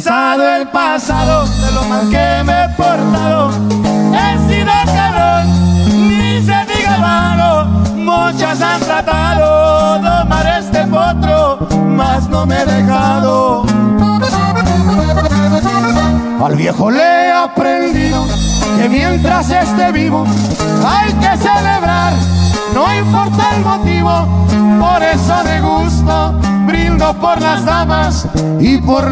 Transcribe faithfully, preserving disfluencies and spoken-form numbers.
pensado el pasado, de lo mal que me he portado. He sido cabrón, ni se diga malo. Muchas han tratado domar este potro, mas no me he dejado. Al viejo le he aprendido que mientras esté vivo hay que celebrar, no importa el motivo. Por eso de gusto brindo por las damas y por